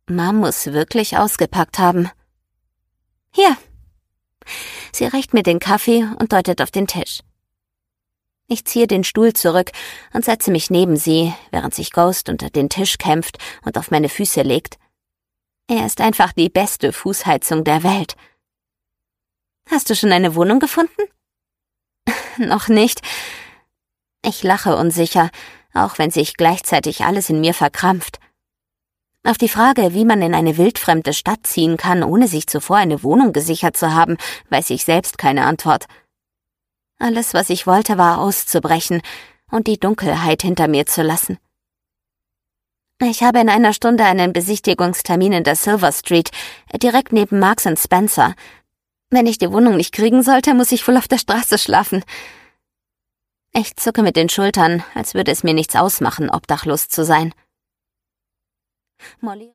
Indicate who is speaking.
Speaker 1: Mom muss wirklich ausgepackt haben. Hier. Sie reicht mir den Kaffee und deutet auf den Tisch. Ich ziehe den Stuhl zurück und setze mich neben sie, während sich Ghost unter den Tisch kämpft und auf meine Füße legt. Er ist einfach die beste Fußheizung der Welt. Hast du schon eine Wohnung gefunden? Noch nicht. Ich lache unsicher, auch wenn sich gleichzeitig alles in mir verkrampft. Auf die Frage, wie man in eine wildfremde Stadt ziehen kann, ohne sich zuvor eine Wohnung gesichert zu haben, weiß ich selbst keine Antwort. Alles, was ich wollte, war auszubrechen und die Dunkelheit hinter mir zu lassen. Ich habe in einer Stunde einen Besichtigungstermin in der Silver Street, direkt neben Marks & Spencer. Wenn ich die Wohnung nicht kriegen sollte, muss ich wohl auf der Straße schlafen. Ich zucke mit den Schultern, als würde es mir nichts ausmachen, obdachlos zu sein. Molly